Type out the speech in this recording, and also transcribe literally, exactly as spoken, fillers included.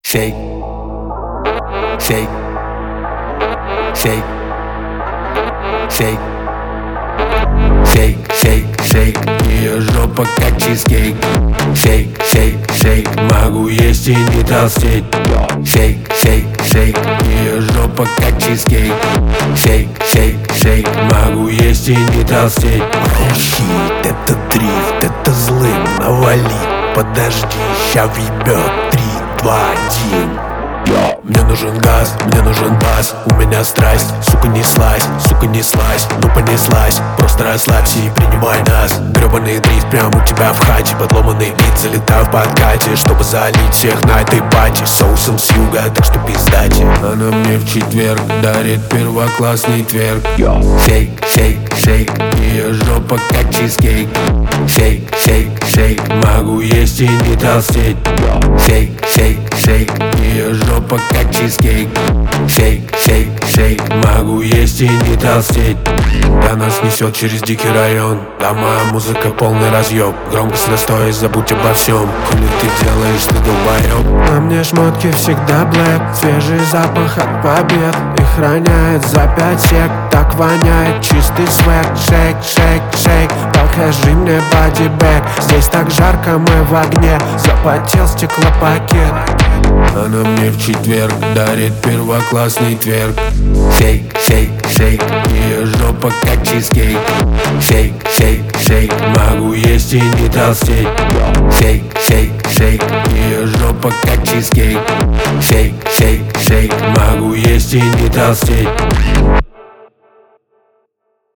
Shake, shake, shake, shake, shake, shake, shake. Ее жопа как чизкейк. Shake, shake, shake. Могу есть и не толстеть. Shake, shake, shake. Ее жопа как чизкейк. Shake, shake, shake. Могу есть и не толстеть. Щит, это дрифт, это злым навали. Подожди, ща въебет. Три, два, один. Мне нужен газ, мне нужен бас. У меня страсть, сука, неслась, сука, неслась. Ну понеслась, просто расслабься и принимай нас. Гребаный дрифт прям у тебя в хате. Подломанный бит, залетаю в подкате, чтобы залить всех на этой пати. Соусом с юга, так что пиздате. Она мне в четверг дарит первоклассный тверк. Шейк, шейк, шейк. Ее жопа как чизкейк. Шейк, шейк, шейк. Могу есть и не толстеть. Шейк, шейк, шейк. Ее жопа как чизкейк. Шейк, шейк, шейк. Могу есть и не толстеть. Да нас несет через дикий район. Да моя музыка полный разъеб. Громкость настоя, забудь обо всем. Хули ты делаешь, ты долбоеб. На мне шмотки всегда блэк. Свежий запах от побед. Их роняет за пять сек. Так воняет чистый свек. Шейк, шейк, шейк. Покажи мне бодибэк. Здесь так жарко, мы в огне. Запотел стеклопакет. Она мне в четверг дарит первоклассный тверк. Шейк, шейк, шейк. Ее жопа как чизкейк. Шейк, шейк, шейк. Могу есть и не толстеть. Шейк, шейк, шейк. Ее жопа как чизкейк. Шейк, шейк, шейк. Могу есть и не толстеть.